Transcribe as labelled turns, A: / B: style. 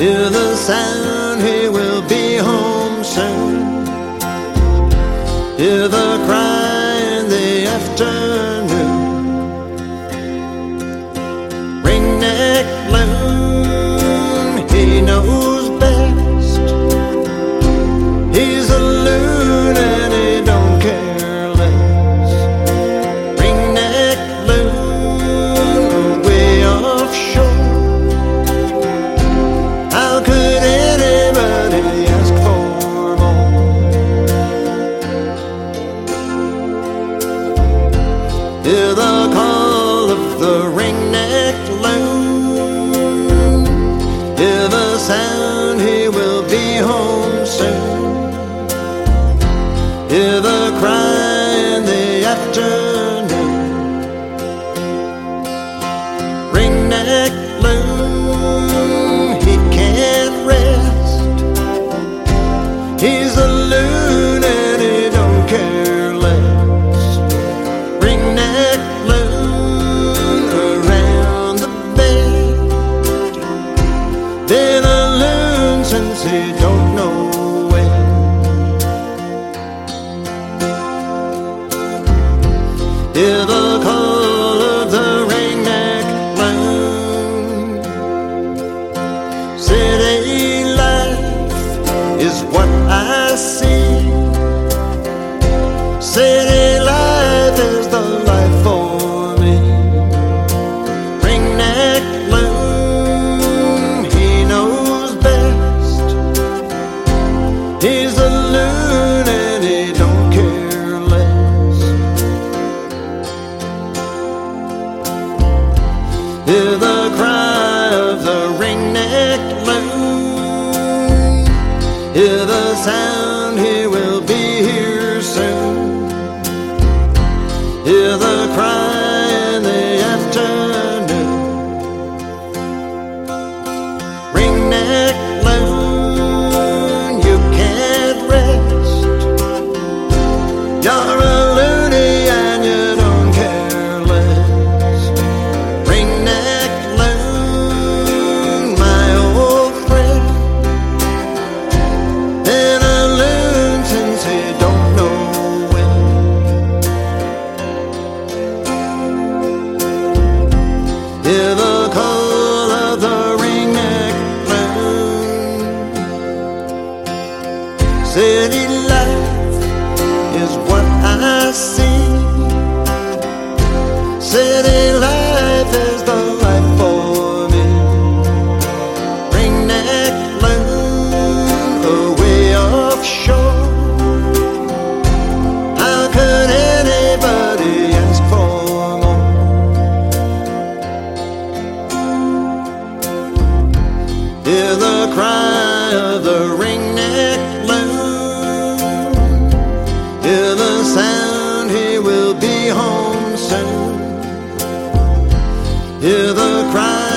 A: Hear the sound, he will be home soon. Hear the cry in the afternoon. Ringneck loon, he knows best. He's a loon and he don't care less. Ringneck loon, way offshore. How could anybody ask for more? Hear the call of the ringneck loon. Hear the sound, he will be home soon. Hear the cry in the afternoon. Ringneck loon, he can't rest. He's a loon and he don't care less. Ringneck loon around the bend. Been a loon since he don't know when. Hear the call of the ringneck loon. City life is what I see. City life is the life for me. Ringneck loon, he knows best. He's a loon and he don't care less. Hear the cry of the ringneck loon. Hear the sound, he will be here soon. Hear the cry in the afternoon. Ringneck loon, you can't rest. You're a loony and you don't care less. Ringneck loon, my old friend. Been a loon since he don't know when. Hear the call of the ringneck loon. City life is what I see. City life is the life for me. Ringneck loon, away offshore. How could anybody ask for more? Hear the cry of the ringneck loon. Hear the sound, he will be home soon. Hear the cry